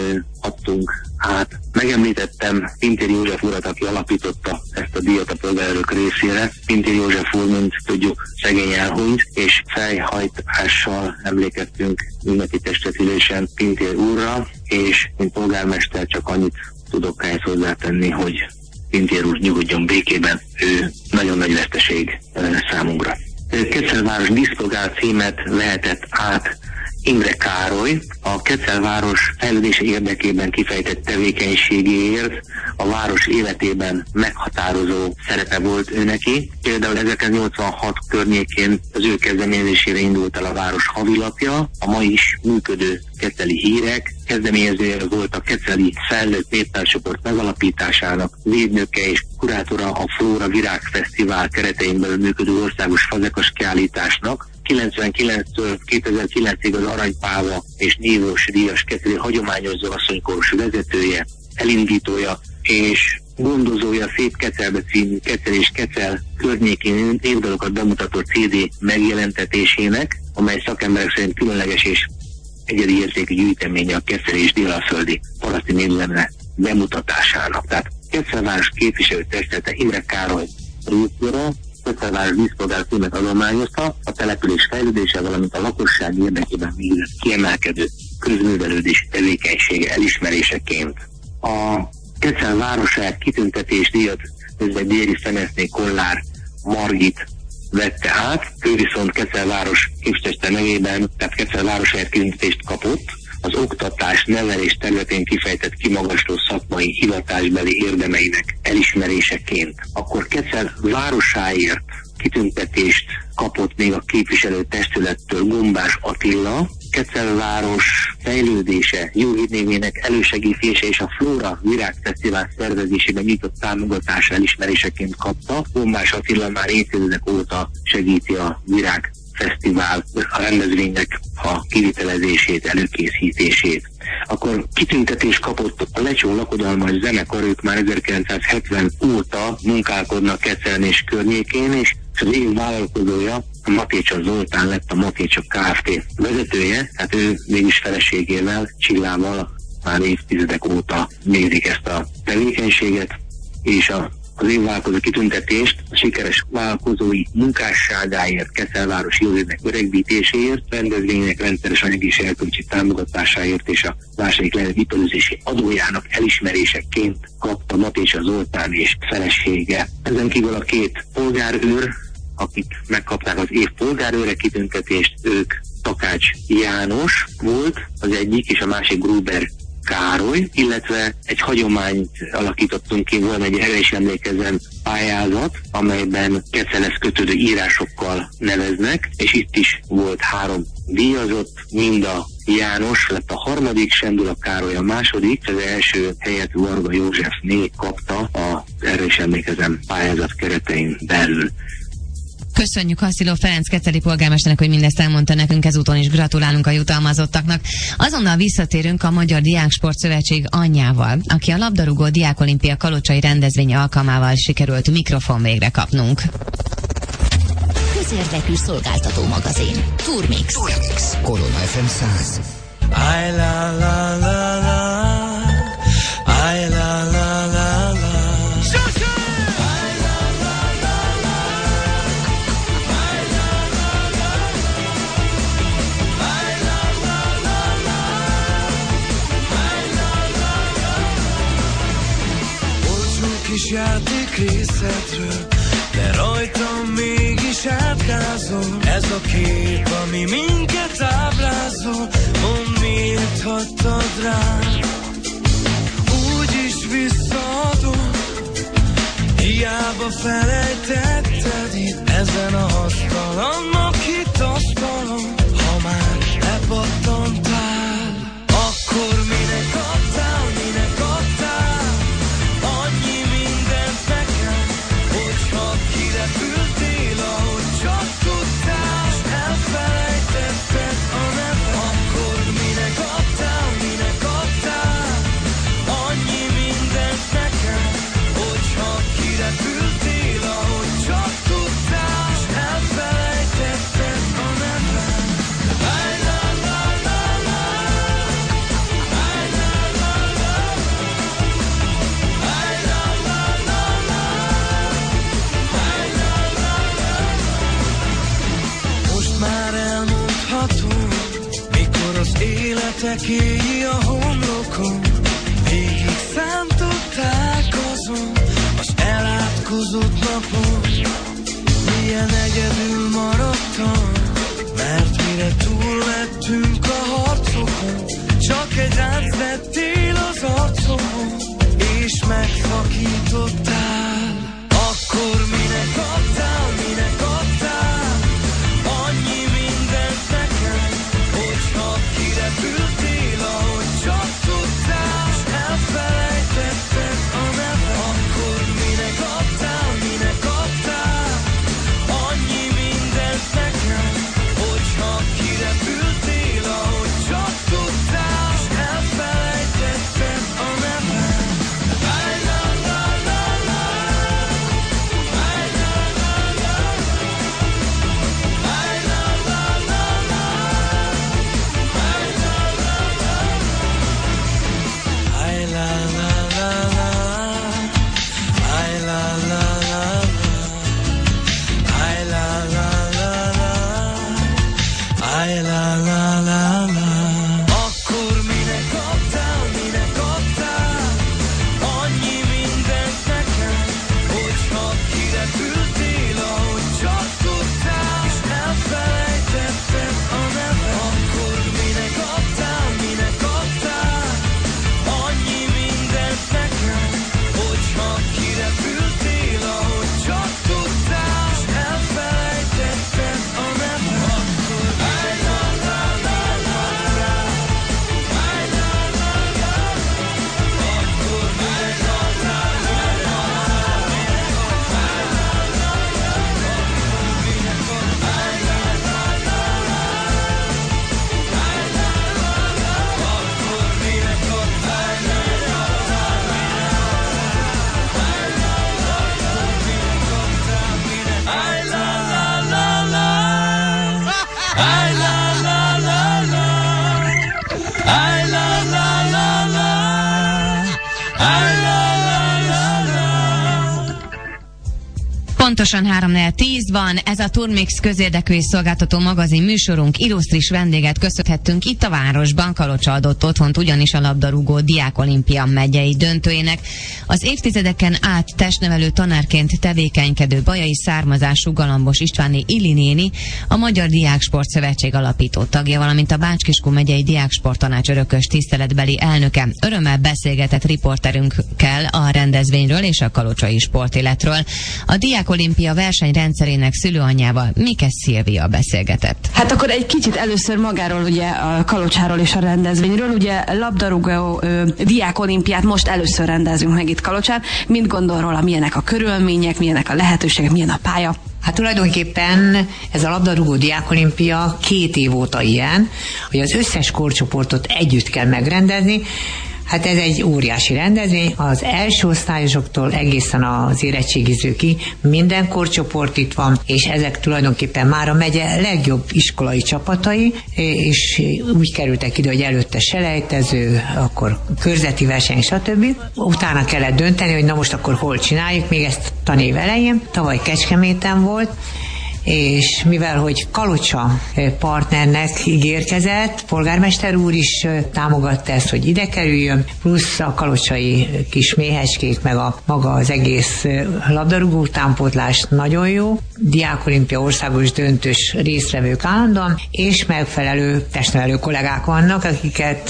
adtunk át. Megemlítettem Pintér József urat, aki alapította ezt a díjat a polgárőrök részére. Pintér József úr, mint tudjuk, szegény elhunyt, és fejhajtással emlékeztünk ünnepi testületülésen Pintér úrra, és mint polgármester csak annyit tudok ehhez hozzátenni, hogy Pintér úr nyugodjon békében, ő nagyon nagy veszteség számunkra. Kecel-város díszpolgár címet vehetett át Imre Károly, a Kecel-város fejlődése érdekében kifejtett tevékenységéért a város életében meghatározó szerepe volt ő neki. Például 1986 környékén az ő kezdeményezésére indult el a város havilapja, a ma is működő Keceli Hírek, kezdeményezője volt a Keceli Felnőtt Néptárcsoport megalapításának, védnöke és kurátora a Flóra Virágfesztivál keretein belül működő országos fazekas kiállításnak, 99-től 2009-ig az Aranypálma és Nívós díjas Keceli hagyományozó asszonykórus vezetője, elindítója és gondozója Szép Kecelbe című Kecel és Kecel környékén évdalokat bemutató CD megjelentetésének, amely szakemberek szerint különleges és egyedi értékű gyűjteménye a Kecel és délalföldi paraszti népzene bemutatásának. Tehát Kecel-város képviselőtestülete Imre Károly részére Kecel-város díszpolgár címet adományozta a település fejlődése, valamint a lakosság érdekében végzett kiemelkedő közművelődés tevékenysége elismeréseként. A Kecel városáért kitüntetés díjat közben Déri Szemeszné Kollár Margit vette át, ő viszont Kecel-város képviselőteste nevében, tehát Kecel városáért kitüntetést kapott az oktatás, nevelés területén kifejtett kimagasló szakmai hivatásbeli érdemeinek elismeréseként. Akkor Kecel városáért kitüntetést kapott még a képviselőtestülettől Gombás Attila, Kecel-város fejlődése, jó hírnévének elősegítése és a Flóra Virágfesztivál szervezésében nyújtott támogatása elismeréseként kapta. Gombás Attila már évtizedek óta segíti a Virágfesztivál a rendezvénynek a kivitelezését, előkészítését. Akkor kitüntetés kapott a Lecsó lakodalmas zenekar, ők már 1970 óta munkálkodnak Kecelen és környékén, és az év vállalkozója a Matécsa Zoltán lett a Matécsa Kft. Vezetője, tehát ő mégis feleségével, Csillával már évtizedek óta végzik ezt a tevékenységet, és az évvállalkozó kitüntetést a sikeres vállalkozói munkásságáért, Kecel-város jólétnek öregbítéséért, rendezvények rendszeres anyagi és erkölcsi támogatásáért és a második legnagyobb iparüzési adójának elismeréseként kapta Matécsa Zoltán és felesége. Ezen kívül a két polgárőr, akik megkapták az év polgárőre kitüntetést, ők Takács János volt az egyik, és a másik Gruber Károly, illetve egy hagyományt alakítottunk ki, volna egy erre is emlékezem pályázat, amelyben Kecelhez kötődő írásokkal neveznek, és itt is volt 3 díjazott, mind a János lett a harmadik, Sendula Károly a második, az első helyet Varga Józsefné kapta az erre is emlékezem pályázat keretein belül. Köszönjük Hasziló Ferenc Keceli polgármesternek, hogy mindezt elmondta nekünk, ezúton is gratulálunk a jutalmazottaknak. Azonnal visszatérünk a Magyar Diáksport Szövetség anyjával, aki a labdarúgó Diákolimpia kalocsai rendezvény alkalmával sikerült mikrofon végre Közérdekű szolgáltató magazin. Turmix. Korona FM 100. Ay la la la la, ay la la la la. Kis játék részletről, de rajtam mégis átgázol. Ez a kép, ami minket ábrázol. Mondd, miért hagytad rám, úgyis visszaadom. Hiába felejtetted itt ezen a asztalon, makit asztalon. Ha már lepattantál, akkor minek adtál, minek adtál? Annyi mindent nekem, hogyha kirepültél, ahogy csak tudtál, s elfelejtetted a nevet. Akkor minek adtál, minek adtál? Annyi mindent nekem, hogyha kirepültél, ahogy csak tudtál, s elfelejtetted a nevet. Ay la la la la, ay la la la la, ay la la la la, ay la la la la. Most már elmondhatom, mikor az életekéi a homlokon, végig szántott találkozom az elátkozott napon. Milyen egyedül maradtam, mert mire túl lettünk a harcokon, csak egy ránc vettél az arcomon, és megszakítottál. Akkor minek adtál, minek adtál? Annyi mindent nekem, hogyha kirepültél, ahogy csak tudtál, s elfelejtetted a nevet. Akkor minek adtál, minek adtál? Annyi mindent nekem, hogyha kirepültél, ahogy csak tudtál, s elfelejtetted a nevet. Ay la la la la, ay la la la la, ay la la la la, ay la la la la, ay la la la la, ay la la la la, ay la la la la, ay la la la la. Akkor minek adtál, minek adtál? Annyi mindent nekem, hogyha kirepültél, ahogy csak tudtál, és elfelejtetted a nevet. Akkor minek adtál, minek adtál? Annyi mindent nekem, hogyha kirepültél, ahogy csak tudtál, és elfelejtetted a nevet. Akkor ay la la la la, ay la la la la, akkor minek adtál, minek adtál, minek adtál, ay la la la la, minek adtál, ay la la la la, ay la la la, akkor minek adtál, minek adtál, minek adtál, ay la la la la, ay la la la la, ay la la la la, ay la la la la. Pontosan 3:10 van, ez a Turmix közérdekű és szolgáltató magazin műsorunk. Illusztris vendéget köszönhettünk itt a városban, Kalocsa adott otthont ugyanis a labdarúgó Diákolimpia megyei döntőjének. Az évtizedeken át testnevelő tanárként tevékenykedő bajai származású Galambos Istváné Illi néni, a Magyar Diáksport Szövetség alapító tagja, valamint a Bács-Kiskun megyei Diáksporttanács örökös tiszteletbeli elnöke. Örömmel beszélgetett riporterünkkel a rendezvényről és a kalocsai sportéletről. A Diákolimpia versenyrendszerének szülőanyjával, Mikes Szilvia beszélgetett. Hát akkor egy kicsit először magáról, ugye a Kalocsáról és a rendezvényről. Ugye labdarúgó Diákolimpiát most először rendezünk meg itt Kalocsán. Mit gondol róla, milyenek a körülmények, milyenek a lehetőségek, milyen a pálya? Hát tulajdonképpen ez a labdarúgó diákolimpia 2 év óta ilyen, hogy az összes korcsoportot együtt kell megrendezni. Hát ez egy óriási rendezvény, az első osztályosoktól egészen az érettségizőkig minden korcsoport itt van, és ezek tulajdonképpen már a megye legjobb iskolai csapatai, és úgy kerültek ide, hogy előtte selejtező, akkor körzeti verseny, stb. Utána kellett dönteni, hogy na most akkor hol csináljuk, még ezt tanév elején, tavaly Kecskeméten volt, és mivel, hogy Kalocsa partnernek ígérkezett, polgármester úr is támogatta ezt, hogy ide kerüljön, plusz a kalocsai kis méhecskék, meg maga az egész labdarúgó utánpótlás nagyon jó, diákolimpia országos döntős résztvevők állandóan, és megfelelő testnevelő kollégák vannak, akiket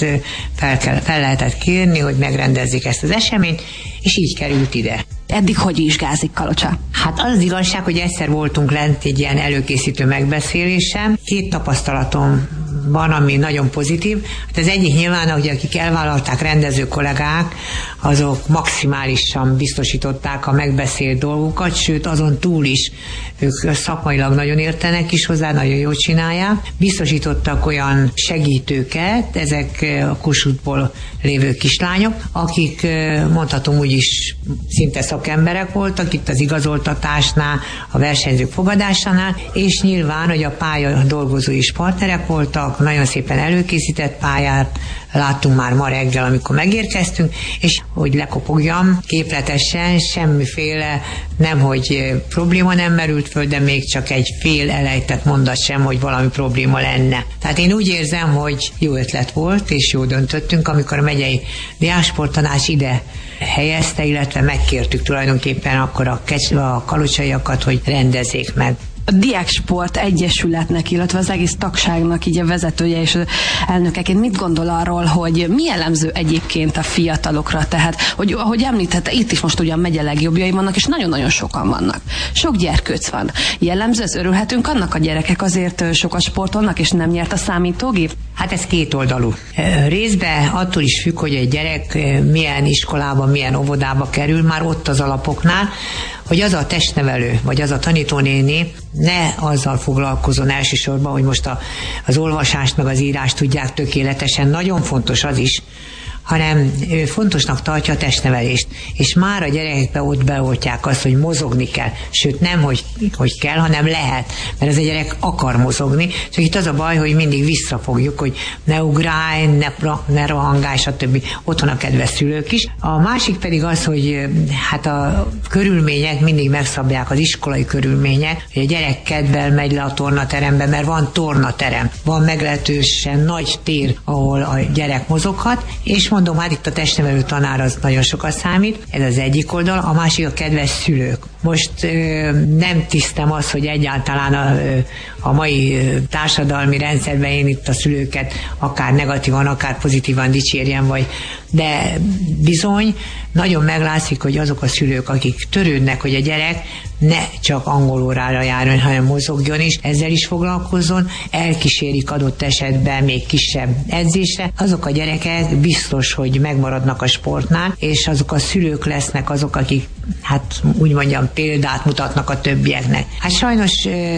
fel lehetett kérni, hogy megrendezzék ezt az eseményt, és így került ide. Eddig hogy vizsgázik Kalocsa? Hát az igazság, hogy egyszer voltunk lent egy ilyen előkészítő megbeszélésen. 2 tapasztalatom van, ami nagyon pozitív. Hát az egyik nyilván, hogy akik elvállalták rendező kollégák, azok maximálisan biztosították a megbeszélt dolgokat, sőt azon túl is ők szakmailag nagyon értenek is hozzá, nagyon jól csinálják. Biztosítottak olyan segítőket, ezek a Kossuthból lévő kislányok, akik mondhatom úgy is szinte szakemberek voltak itt az igazoltatásnál, a versenyzők fogadásánál, és nyilván, hogy a pálya dolgozói is partnerek voltak, nagyon szépen előkészített pályát láttunk már ma reggel, amikor megérkeztünk, és hogy lekopogjam képletesen, semmiféle nemhogy probléma nem merült föl, de még csak egy fél elejtett mondat sem, hogy valami probléma lenne. Tehát én úgy érzem, hogy jó ötlet volt, és jó döntöttünk, amikor a megyei diáksporttanács ide helyezte, illetve megkértük tulajdonképpen akkor a kalocsaiakat, hogy rendezzék meg. A Diáksport Egyesületnek, illetve az egész tagságnak így a vezetője és elnökeként mit gondol arról, hogy mi jellemző egyébként a fiatalokra? Tehát, hogy ahogy említette, itt is most ugyan megye legjobbjai vannak, és nagyon-nagyon sokan vannak. Sok gyerkőc van. Jellemző, ez örülhetünk annak, a gyerekek azért sokat sportolnak, és nem nyert a számítógép? Hát ez 2 oldalú. Részben attól is függ, hogy egy gyerek milyen iskolába, milyen óvodába kerül, már ott az alapoknál, hogy az a testnevelő, vagy az a tanítónéni ne azzal foglalkozon elsősorban, hogy most az olvasást meg az írást tudják tökéletesen, nagyon fontos az is, hanem fontosnak tartja a testnevelést. És már a gyerekekbe ott beoltják azt, hogy mozogni kell. Sőt, nem, hogy kell, hanem lehet. Mert ez a gyerek akar mozogni. Csak itt az a baj, hogy mindig visszafogjuk, hogy ne ugrálj, ne rohangálj, stb. Ott van a kedves szülők is. A másik pedig az, hogy hát a körülmények mindig megszabják, az iskolai körülmények, hogy a gyerek kedvel megy le a tornaterembe, mert van tornaterem. Van meglehetősen nagy tér, ahol a gyerek mozoghat, és mondom, hát itt a testnevelő tanár az nagyon sokat számít, ez az egyik oldal, a másik a kedves szülők. Most nem tisztem az, hogy egyáltalán a mai társadalmi rendszerben én itt a szülőket akár negatívan, akár pozitívan dicsérjem, de bizony nagyon meglátszik, hogy azok a szülők, akik törődnek, hogy a gyerek ne csak angolórára járjon, hanem mozogjon is, ezzel is foglalkozzon, elkísérik adott esetben még kisebb edzésre, azok a gyerekek biztos, hogy megmaradnak a sportnál, és azok a szülők lesznek azok, akik hát úgy mondjam példát mutatnak a többieknek. Hát sajnos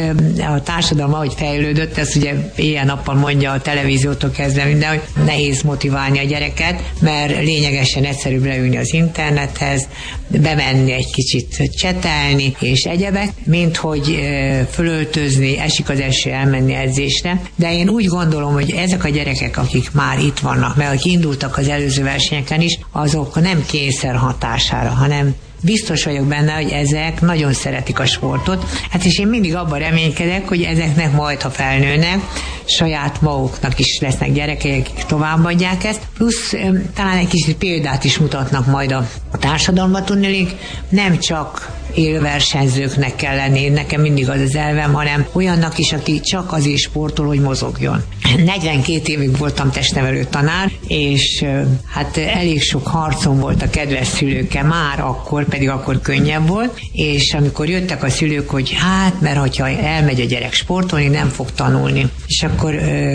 a társadalom ahogy fejlődött, ezt ugye éjjel-nappal mondja a televíziótól kezdve minden, hogy nehéz motiválni a gyereket, mert lényegesen egyszerűbb leülni az internethez, bemenni egy kicsit csetelni és egyebek, mint hogy fölöltözni, esik az eső, elmenni edzésre. De én úgy gondolom, hogy ezek a gyerekek, akik már itt vannak, meg akik indultak az előző versenyeken is, azok nem kényszer hatására, hanem biztos vagyok benne, hogy ezek nagyon szeretik a sportot. Hát és én mindig abban reménykedek, hogy ezeknek majd, ha felnőnek, saját maguknak is lesznek gyerekek, akik továbbadják ezt. Plusz talán egy kicsit példát is mutatnak majd a társadalomban, tudnélik, nem csak élversenyzőknek kell lenni, nekem mindig az elvem, hanem olyannak is, aki csak azért sportol, hogy mozogjon. 42 évig voltam testnevelő tanár, és hát elég sok harcom volt a kedves szülőkkel már akkor, pedig akkor könnyebb volt, és amikor jöttek a szülők, hogy hát, mert hogyha elmegy a gyerek sportolni, nem fog tanulni. És akkor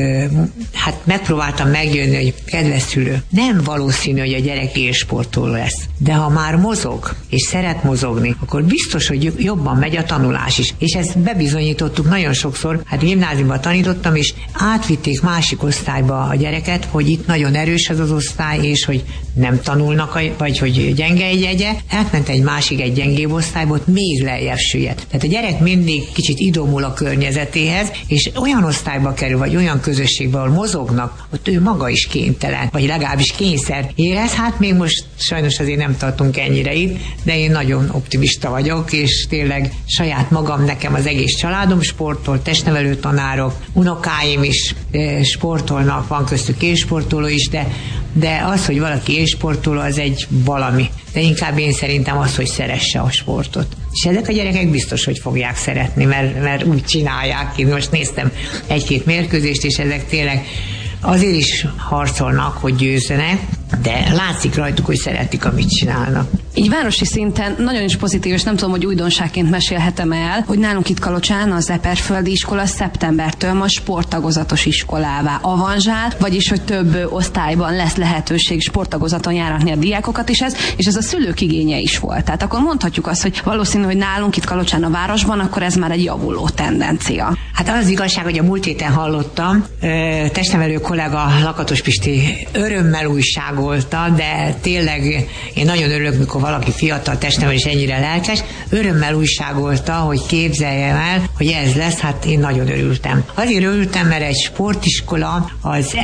hát megpróbáltam meggyőzni, hogy kedves szülő, nem valószínű, hogy a gyerek élsportoló lesz. De ha már mozog, és szeret mozogni, akkor biztos, hogy jobban megy a tanulás is. És ezt bebizonyítottuk nagyon sokszor. Hát gimnáziumban tanítottam, és átvitték másik osztályba a gyereket, hogy itt nagyon erős az osztály, és hogy nem tanulnak, vagy hogy gyenge egy jegye. Átment egy másik, egy gyengébb osztályba, ott még lejjebb süllyedt. Tehát a gyerek mindig kicsit idomul a környezetéhez, és olyan osztályba kerül, vagy olyan közösségbe, ahol mozognak, ott ő maga is kénytelen, vagy legalábbis kényszer érez. Hát még most sajnos azért nem tartunk ennyire itt, de én nagyon optimista vagyok, és tényleg saját magam, nekem az egész családom sportol, testnevelő tanárok, unokáim is sportolnak, van köztük élsportoló is, de az, hogy valaki élsportoló, az egy valami. De inkább én szerintem az, hogy szeresse a sportot. És ezek a gyerekek biztos, hogy fogják szeretni, mert úgy csinálják. Én most néztem egy-két mérkőzést, és ezek tényleg azért is harcolnak, hogy győzzenek, de látszik rajtuk, hogy szeretik, amit csinálnak. Így városi szinten nagyon is pozitív, és nem tudom, hogy újdonságként mesélhetem el, hogy nálunk itt Kalocsán az Eperföldi iskola szeptembertől most sporttagozatos iskolává avanzsál, vagyis, hogy több osztályban lesz lehetőség sporttagozaton járatni a diákokat, és ez a szülők igénye is volt. Tehát akkor mondhatjuk azt, hogy valószínű, hogy nálunk itt Kalocsán a városban, akkor ez már egy javuló tendencia. Hát az igazság, hogy a múlt héten hallottam, testnevelő kollega Lakatos Pisti örömmel újságolta, de tényleg én nagyon örülök, mikor valaki fiatal testnevelés ennyire lelkes, örömmel újságolta, hogy képzeljem el, hogy ez lesz, hát én nagyon örültem. Azért örültem, mert egy sportiskola az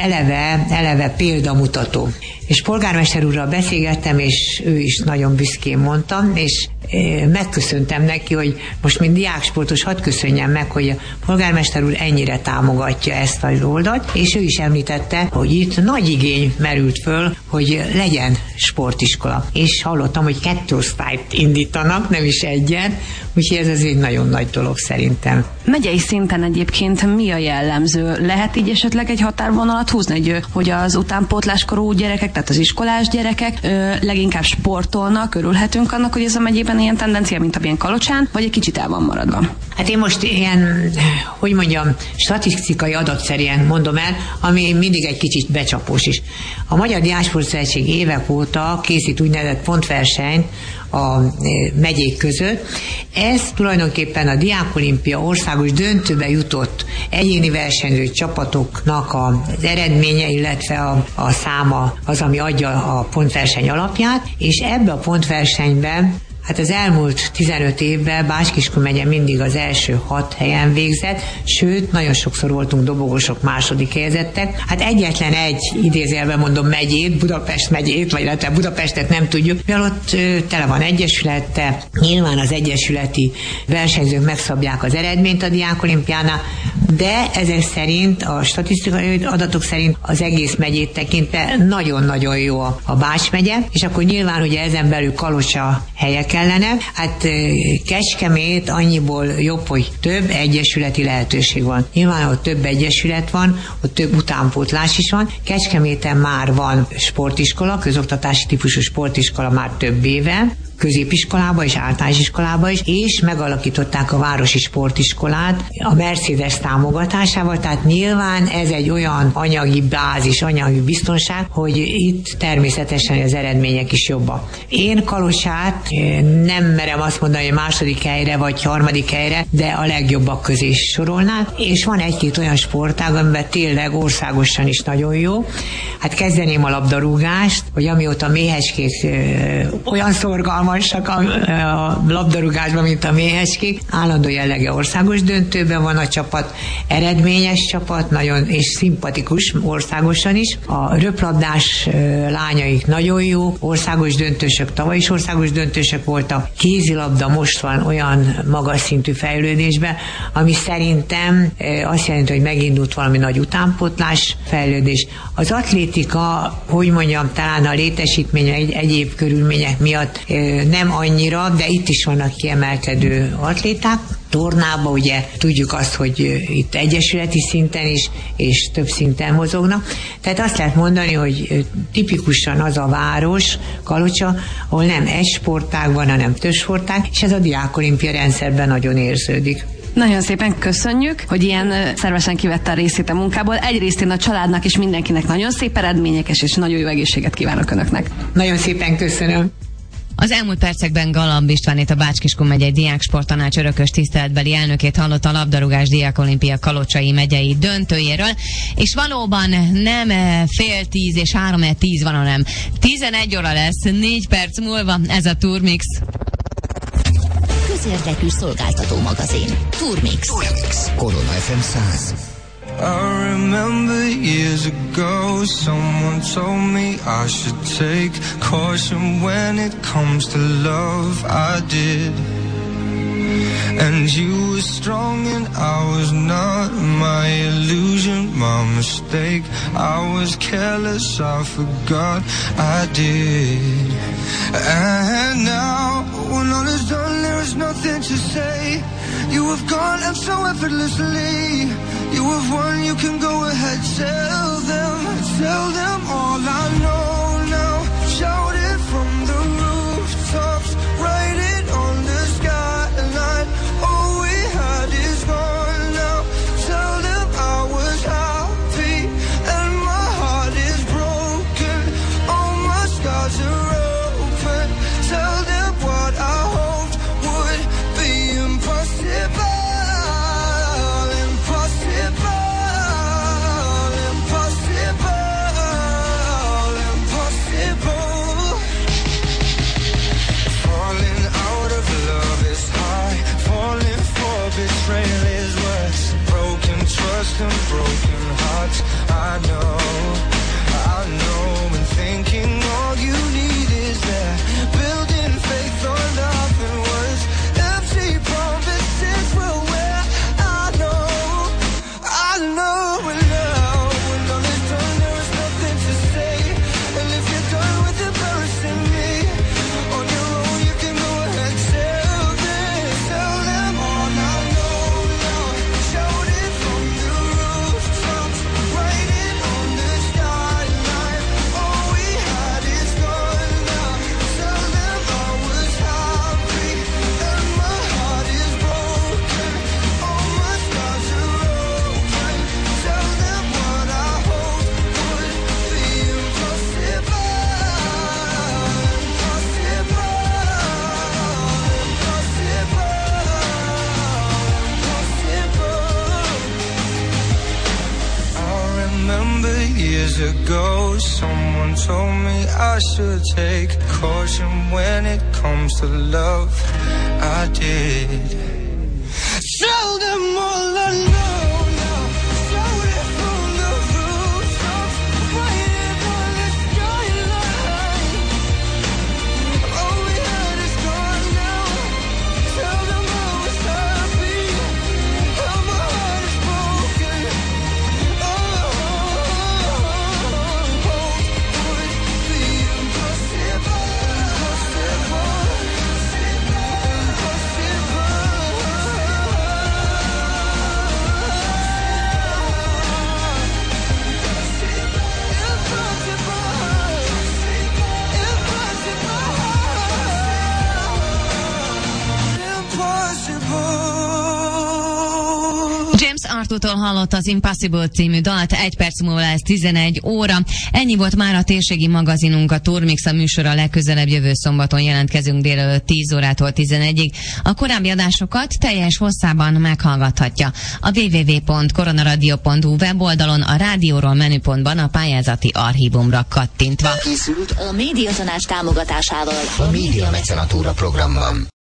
eleve példamutató. És polgármester úrral beszélgettem, és ő is nagyon büszkén mondta, és megköszöntem neki, hogy most mint diáksportos hadd köszönjem meg, hogy a polgármester úr ennyire támogatja ezt az oldalt, és ő is említette, hogy itt nagy igény merült föl, hogy legyen sportiskola. És hallottam, hogy 2 osztályt indítanak, nem is egyet, úgyhogy ez az egy nagyon nagy dolog szerintem. Megyei szinten egyébként mi a jellemző? Lehet így esetleg egy határvonalat húzni, hogy az utánpótláskorú gyerekek, tehát az iskolás gyerekek leginkább sportolnak, örülhetünk annak, hogy ez a megyében ilyen tendencia, mint amilyen Kalocsán, vagy egy kicsit el van maradva? Hát én most ilyen, hogy mondjam, statisztikai adatszerűen mondom el, ami mindig egy kicsit becsapós is. A Magyar Diáksportszövetség évek óta készít úgynevezett pontversenyt a megyék között. Ez tulajdonképpen a Diákolimpia országos döntőbe jutott egyéni versenyző csapatoknak az eredménye, illetve a száma az, ami adja a pontverseny alapját, és ebbe a pontversenyben hát az elmúlt 15 évben Bács-Kiskun megye mindig az első 6 helyen végzett, sőt, nagyon sokszor voltunk dobogósok, második helyezettek. Hát egyetlen egy, idézőjelben mondom, megyét, Budapest megyét, vagy illetve Budapestet nem tudjuk, mivel ott tele van egyesülete, nyilván az egyesületi versenyzők megszabják az eredményt a Diákolimpiánál, de ezek szerint, a statisztikai adatok szerint az egész megyét tekintve nagyon-nagyon jó a Bács megye, és akkor nyilván ugye ezen belül Kalocsa helye kellene. Hát Kecskemét annyiból jobb, hogy több egyesületi lehetőség van. Nyilván, ott több egyesület van, ott több utánpótlás is van. Kecskeméten már van sportiskola, közoktatási típusú sportiskola már több éve, középiskolába és általános iskolába is, és megalakították a városi sportiskolát a Mercedes támogatásával, tehát nyilván ez egy olyan anyagi bázis, anyagi biztonság, hogy itt természetesen az eredmények is jobbak. Én Kalocsát nem merem azt mondani, hogy második helyre vagy harmadik helyre, de a legjobbak közé sorolnám, és van egy-két olyan sportág, amiben tényleg országosan is nagyon jó. Hát kezdeném a labdarúgást, hogy amióta Méhecskék olyan szorgalmasak a labdarúgásban, mint a Méhecskék, állandó jellege országos döntőben van a csapat, eredményes csapat, nagyon és szimpatikus országosan is. A röplabdás lányaik nagyon jó, országos döntősök, tavaly is országos döntősök voltak. Kézilabda most van olyan magas szintű fejlődésben, ami szerintem azt jelenti, hogy megindult valami nagy utánpótlás fejlődés. Az atlétika, hogy mondjam, talán a létesítmény egyéb körülmények miatt nem annyira, de itt is vannak kiemelkedő atléták. Tornában ugye tudjuk azt, hogy itt egyesületi szinten is, és több szinten mozognak. Tehát azt lehet mondani, hogy tipikusan az a város, Kalocsa, ahol nem egy sportág van, hanem több sportág, és ez a Diákolimpia rendszerben nagyon érződik. Nagyon szépen köszönjük, hogy ilyen szervesen kivette a részét a munkából. Egyrészt én a családnak és mindenkinek nagyon szép eredményekes és nagyon jó egészséget kívánok Önöknek. Nagyon szépen köszönöm. Az elmúlt percekben Galamb Istvánét, a Bács-Kiskun megyei diáksporttanács örökös tiszteletbeli elnökét hallott a labdarúgás diákolimpia Kalocsai megyei döntőjéről, és valóban nem 9:30 és 3:10 van, hanem 11 óra lesz, 4 perc múlva, ez a Turmix. Közérdekű szolgáltató magazin. Turmix. Korona FM 100. I remember years ago someone told me I should take caution when it comes to love. I did. And you were strong and I was not. My illusion, my mistake. I was careless, I forgot I did. And now when all is done there is nothing to say. You have gone and so effortlessly. You have won, you can go ahead, tell them all I know now. Shout it from the rooftops, write it on the skyline. All we had is gone now. Tell them I was happy and my heart is broken. All my scars are open. Tell them what I hoped would be impossible. And broken hearts, I know, and thinking all you need is that building faith on nothing was empty promises were where I know, and now when all is done there is nothing to say, and if you're done with embarrassing me on your own you can go ahead, tell them all I know now. Shout it from the rooftops, write it on the skyline. All we had is gone now. Tell them I was happy and my heart is broken. All my scars are open. Tell them what I hoped would be impossible. I remember years ago someone told me I should take caution when it comes to love. I did. Tell them all I know now. Shout it from the rooftops, write it on the skyline. All we had is gone now. Tell them I was happy and my heart is broken. James Arthurtól hallott az Impossible című dalt, 1 perc múlva lesz 11 óra. Ennyi volt már a térségi magazinunk, a Turmix, a műsora legközelebb jövő szombaton jelentkezünk délelőtt 10 órától 11-ig. A korábbi adásokat teljes hosszában meghallgathatja a www.koronaradio.hu weboldalon, a rádióról menüpontban a pályázati archívumra kattintva. Készült a Médiatanács támogatásával a Média Mecenatúra programban.